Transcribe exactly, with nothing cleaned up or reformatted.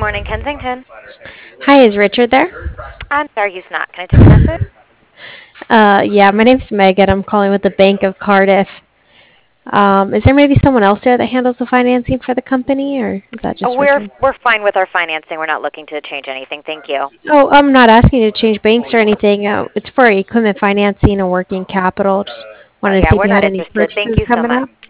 morning, Kensington. Hi, is Richard there? I'm sorry he's not. Can I take a message? Uh, yeah, my name's Megan. I'm calling with the Bank of Cardiff. Um, is there maybe someone else there that handles the financing for the company, or is that Oh, just we're Richard? we're fine with our financing. We're not looking to change anything. Thank you. Oh, I'm not asking you to change banks or anything. Uh, it's for equipment financing and working capital. Just Oh wanted to yeah, see if we're you not had any interested. Thank purchases you so coming much. up.